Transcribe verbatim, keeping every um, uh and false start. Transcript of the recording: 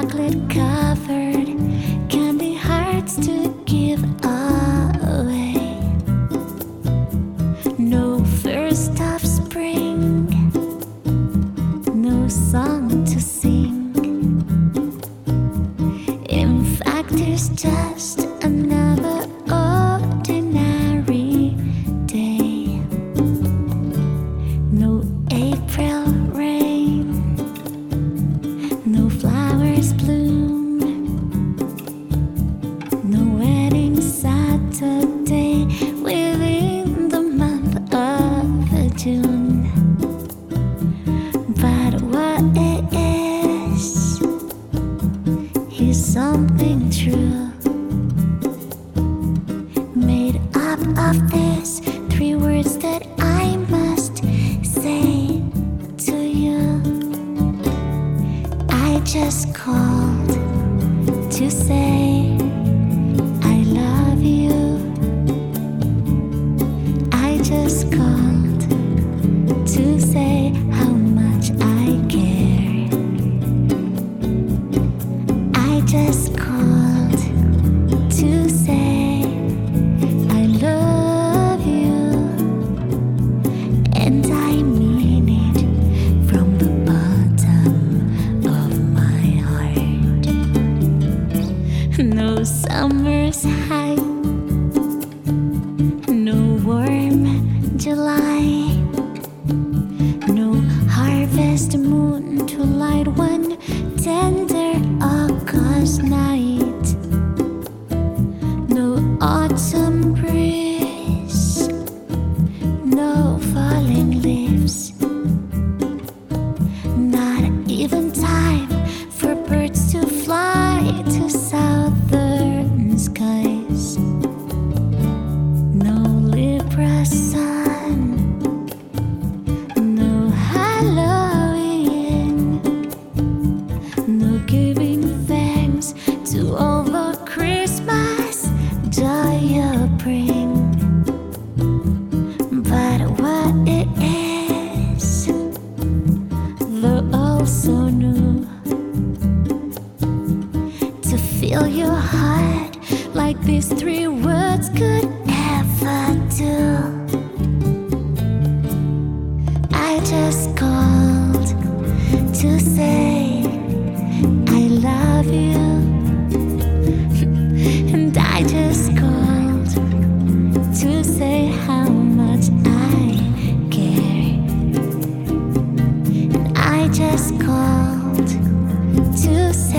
chocolate covered candy hearts to give away. No first of spring, no song to sing. In fact, it's just another ordinary day. No April rain, no flowers bloom, no wedding Saturday within the month of June. But what it is is something true, made up of these three words that I must say to you. I just called to say I love you. I just called to say how much I care. I just called to say I love you, and I mean it from the bottom of my heart. No summer's high, no warm July, no harvest moon to light one tender August night, no autumn breeze, no falling leaves, not even time for birds to fly to southern skies, no Libra sun, no Halloween, no giving thanks to all the Christmas joy you bring. But what it is, though also new, to fill your heart like these three words could ever do. I just called to say I love you, and I just called to say how much I care. And I just called to say